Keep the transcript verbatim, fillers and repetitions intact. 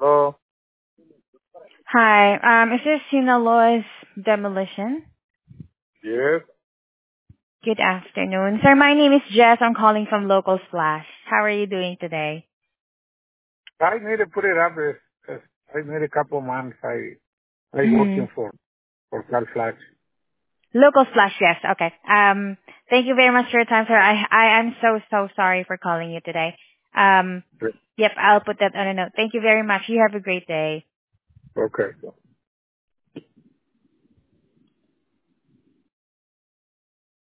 Oh, Hi, um, is this Sinaloa's Demolition? yes. Good afternoon. Sir, my name is Jess. I'm calling from Local Splash. How are you doing today? I need to put it up. As, as I need a couple months. I I Mm. working for for Car Flash. Local Splash, yes. Okay. Um, thank you very much for your time, sir. I, I am so, so sorry for calling you today. Um, yep, I'll put that on a note. Thank you very much. You have a great day. Okay.